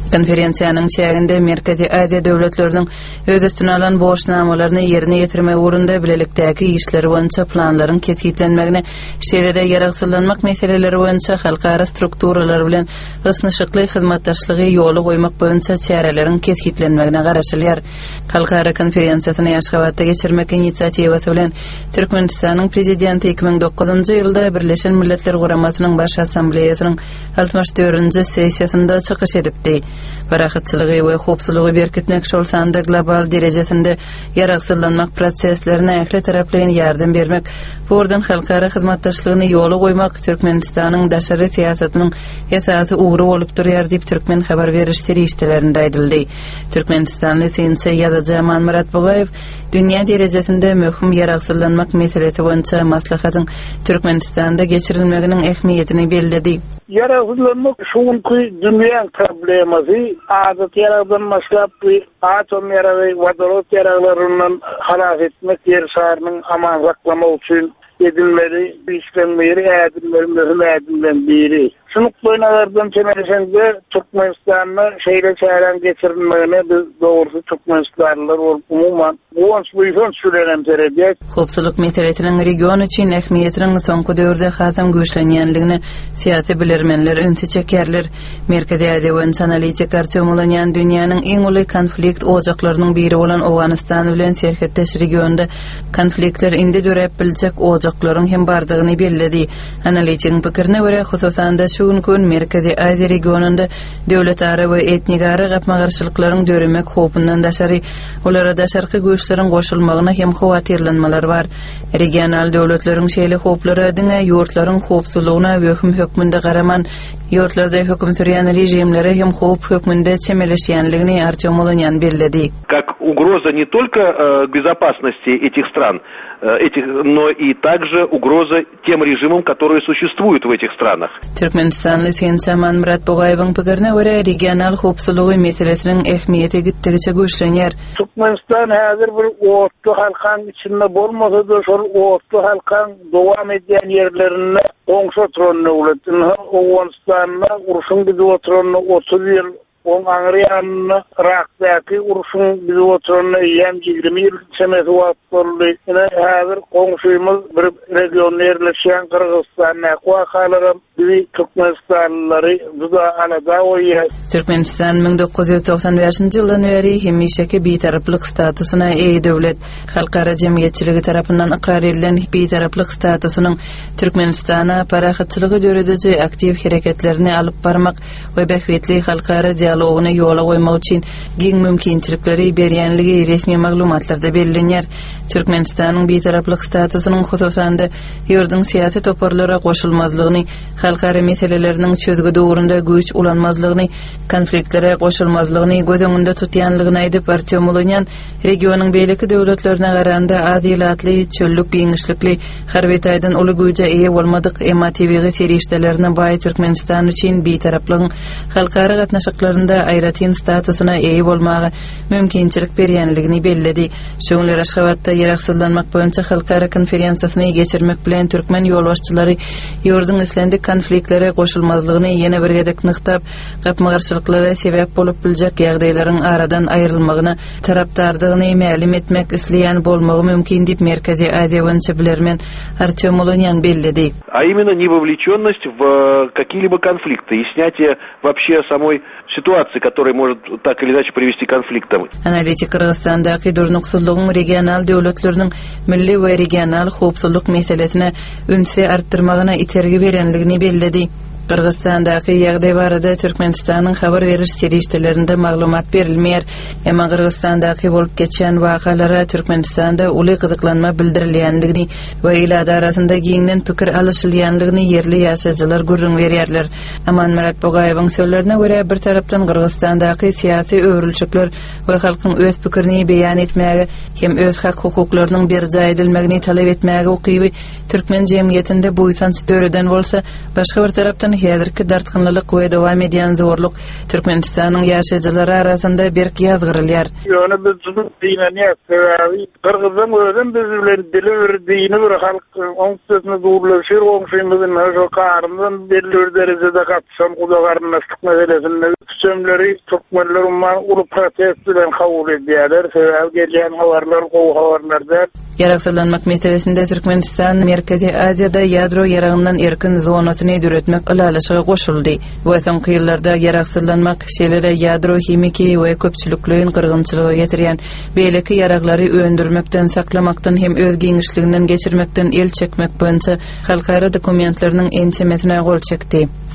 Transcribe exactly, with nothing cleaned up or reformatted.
Konferensiýanyň çäginde Merkezi Aziýa döwletleriniň öz üstüne alan borçnamalaryny ýerine ýetirmek ugrunda bilelikdäki işleri boýunça planlaryň kesgitlenmegine, şeýlere ýaragsyzlanmak meseleleri boýunça halkara strukturalar bilen ysnyşykly hyzmatdaşlygy ýoly goýmak boýunça çäreleriň kesgitlenmegine garaşylýar. Halkara konferensiýasyny Ýaşgabatda geçirmek inisiatiwasy bilen Türkmenistanyň prezidenti iki bin dokuzunçy ýylda Birleşen Milletler Guramasynyň baş assambleýasynyň altymyş dördünçi sessiýasynda çykyş edipdi. Barahatçılığı we howpsuzlygy berkitmek şolsanda global derejesinde ýaragsyzlanmak proseslerine ähli taraplaryň ýardam bermek, buradan halkara hyzmatdaşlygyny ýoly goýmak Türkmenistanyň daşary siýasatynyň esasy ugry bolup durýar diýip Türkmen habar beriş serişdelerinde aýdyldy. Türkmenistanly siyasi ýazyjy Aman Murat Bogaýew dünýä derejesinde möhüm ýaragsyzlanmak meselesi boýunça maslahatyň Türkmenistanda geçirilmeginiň ähmiýetini bellädi. Yaragsyzlanmak şuňky dünýä problemasy, adat yaraglanmaşlap we atom yaragy wadorod yaraglaryndan halas etmek ýer şaharynyň aman saklamak üçin edilmeli, işlenmeli, ädilmeli biri. Şunu boynalardan çemereşende Türkmenistan'da şeýle çären geçirilmegine biz dogrusu Türkmenistanlylar bolup umuman bu ýyl sürelen terbiýet. Howpsuzlyk meselesiniň region üçin ähmiýetiniň soňky döwürde hasam güýçlenýänligini siýasy bilermenler önse çekerler. Merkezi Aziýa boýunça analitik artýomlanýan dünýäniň iň uly konflikt ojaklarynyň biri bolan Awganistan bilen serhetdeş regionda konfliktler indi dörep biljek ojaklaryň hem bardygyny belledi. Analitik pikirine görä hususan da şuň gün Merkezi Aziýa regionunda döwletara we etnik ara gapmagarçylyklaryň döremek howpundan daşary, olara daşarky güýçleriň goşulmagyna hem howatyrlanmalar bar. Regional döwletleriň şeýle howplary diňe ýurtlaryň howpsuzlygyna we hökmünde garaman ýurtlarda hökm sürýän rejimlere hem howp hökmünde çemeleşýänligini artýomlanýan belledi. Как угроза не только э, безопасности этих стран, э, этих, но и также угроза тем режимам, которые существуют в этих странах. Türkmenistanly siyasi Aman Murat Bogaýewiň pikirine görä regional howpsuzlygy meselesiniň ähmiýeti gitdigiçe güýçlenýär. Türkmenistan häzir bir otlu halkan içinde bolmasa da şol otlu halkan dowam edýän ýerlerinde oňşa turanyny ulatyn. Awganistanda uruşyň bizi oturanyny otuz ýyl on Angryan'ın Irak'daki uruşun bizi oturana iyem yigirmi yıl çemesi vatlarlı. Yine hazır komşuyumuz bir regionda yerleşen Kırgızistan'a kuakalarım bizi Türkmenistanlıları duda alada oýar. Türkmenistan bin dokuz yüz doksan beşinçi ýyldan beri hemişeki bitaraplyk statusuna eý döwlet. Halkara jemgyýetçiligi tarapyndan ikrar edilen bitaraplyk statusynyň Türkmenistana parahatçylygy dörediji aktiv hereketlerini alyp barmak we behwetli halkara dialogyny ýola goýmak üçin giň mümkinçilikleri berýänligi resmi maglumatlarda bellenýär. Türkmenistanyň bitaraplyk statusynyň hususan da ýurdun siýasy toparlara goşulmazlygyny, halkara meseleleriniň çözgü dogrunda güýç ulanmazlygyny, konfliktlere goşulmazlygyny göz öňünde tutýanlygyny aýdyp artýomlanýan regionyň beýleki döwletlerine garanda azilatly, çöllük giňişlikli, harby taýdan uly güýje eýe bolmadyk emma tebigi serişdelerine baý Türkmenistan üçin bitaraplygyň halkara gatnaşyklarynda aýratyn statusyna eýe bolmagy mümkinçilik berýänligini belledi. Şoňlar Aşgabatda ýaragsyzlanmak boýunça halkara konferensiýasyny geçirmek bilen türkmen ýolbaşçylary ýurdun islendik konfliktlere goşulmazlygyny ýene bir gedek nyktap, gapmagarçylyklara sebäp bolup biljek ýagdaýlaryň aradan aýrylmagyna tarapdardygyny ma'lum etmek isleýän bolmagy mümkin diýip Merkezi Aziýa boýunça bilermen artýomlanýan belledi. А именно невовлечённость в какие-либо конфликты и снятие вообще самой ситуации, которая может так или иначе привести к конфликтам. Analitik Kırgızistan'daki durnuksuzluğun regional döwletleriniň milli we regional howpsuzlyk meselesine ünse arttırmagyna itergi berenligini belledi. Kırgızistan'daki ýagdaý barada Türkmenistanyň habar beriş serişdelerinde maglumat berilmeýär. Emma Kırgızistan'daki bolup geçen wakalara Türkmenistanda uly gyzyklanma bildirilýänligini we ilada arasynda giňden pikir alışylýanlygyny yerli ýaşaýjylar görüň berýärler. Aman Murat Bogaýewiň sözlerine görä bir tarapdan Kırgızistan'daki siýasy öwrülçükler we halkyň öz pikirini beýan etmäge hem öz hak hukuklarynyň berja edilmegini talap etmäge ukyby Türkmen jemgyýetinde bu ýsanç döreden bolsa, başga bir tarapdan häzirki dartgınlylyk we dowam edýän zorluk Türkmenistanyň ýaşaýjylary arasynda bir ýazgyrylýar. Ýöne biz dinen ýa-da Kyrgyzdan özüm biz bilen dili bir dini bir halk oň sözüne dowrlaşyr, oň şeýmizin şu karyndan belli derejede gatşan udagarnaşlyk meselesinde sömleri Türkmenler umman uly protest bilen kabul edýärler. Sebäbi gelýän habarlar, gowy habarlarda Ýaragsyzlanmak meselesinde Türkmenistan Merkezi Aziýada ýadro ýaragyndan erkin zonasyny düretmek ulalyşyga goşuldy. Bu soňky ýyllarda ýaragsyzlanmak şeýlere ýadro hemiki we köpçülikliň gyrgynçylygy getirýän beýleki ýaraglary öndürmekden, saklamakdan hem öz giňişliginden geçirmekden el çekmek boýunça halkara dokumentlarynyň ençemesine gol çekdi.